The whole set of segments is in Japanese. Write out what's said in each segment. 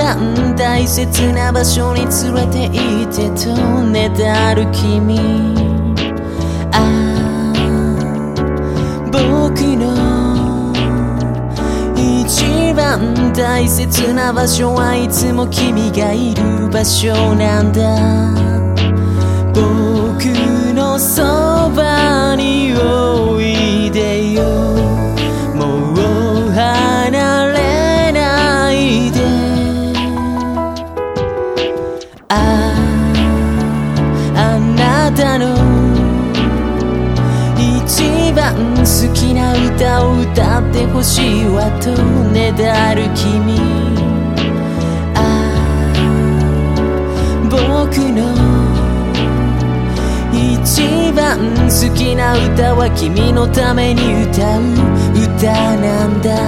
番大切な場所に連れて行ってとねだる君、ああ僕の一番大切な場所はいつも君がいる場所なんだ。僕のそばにおいでよ、もう離れないで。あなたの一番好きな歌を歌ってほしいわとねだる君、僕の一番好きな歌は君のために歌う歌なんだ。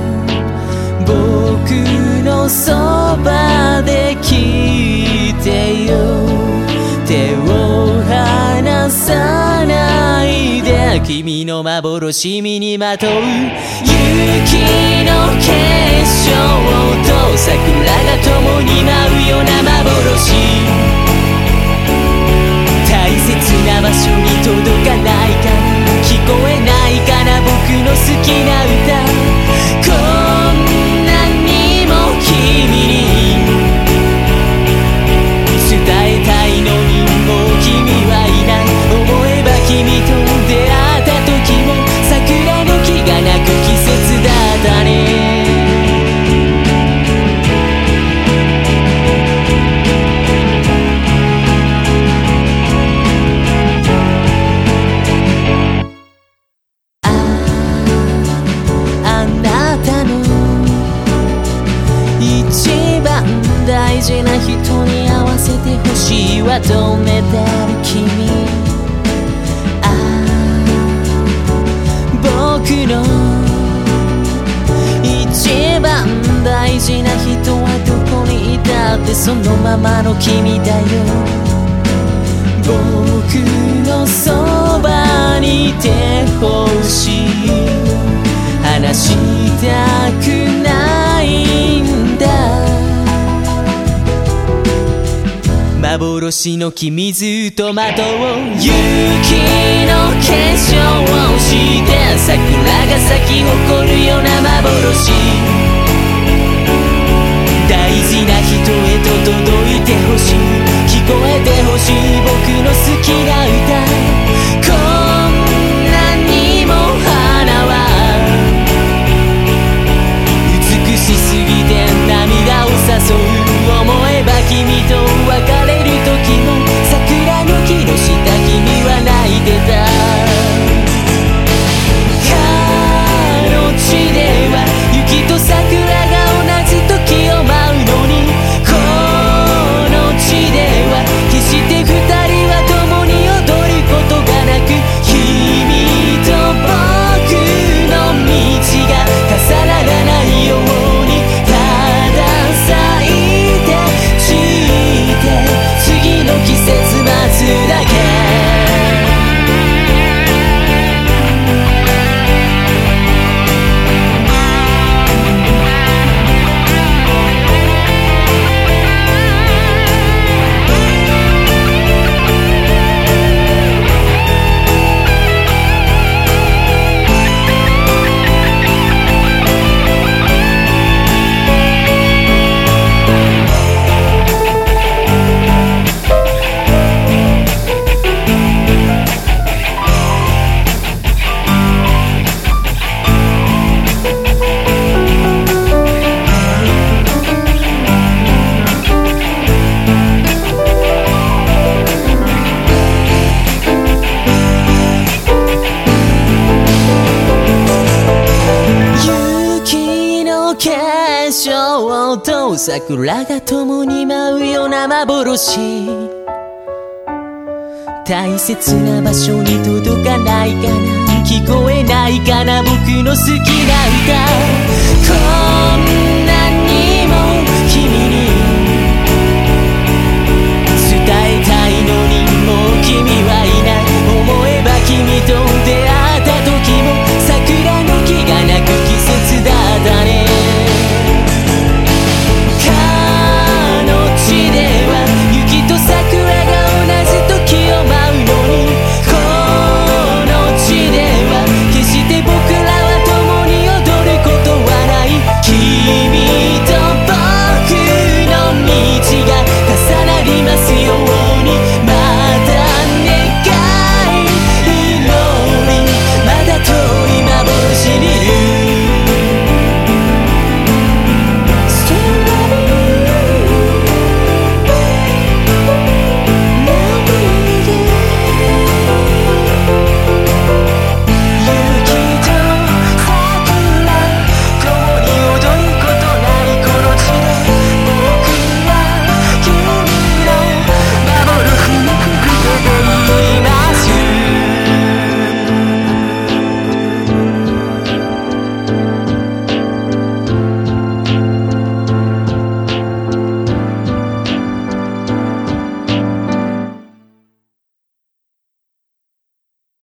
僕のそばで聞いてよ、手を離さないで。君の幻身にまとう雪の結晶と桜が共に舞うような幻、大切な場所に届かないかな、聞こえないかな僕の好きな歌。こんなにも君に伝えたいのにもう君はいない。思えば君と出会った時も桜の木が鳴く季節だったね。一番大事な人に合わせてほしいわとねだる君、僕の一番大事な人はどこにいたってそのままの君だよ。僕のそばにいてほしい、離したくないんだ。幻の君ずっとまとう雪の結晶をして桜が咲き誇るような幻、大事な人へと届いてほしい、聞こえてほしい僕の好きな歌。こんなにも花は美しすぎて涙を誘う、思えば君と別れる時も桜の木の下君は泣いてた。かの地では雪と桜が同じ時を舞うのに、この地では決して二人は共に踊ることがなく、君と僕の道が重ならないようにただ咲いて散って次の季節待つだけ。結晶と桜が共に舞うような幻、大切な場所に届かないかな、聞こえないかな僕の好きな歌。こんなにも君に伝えたいのにもう君はい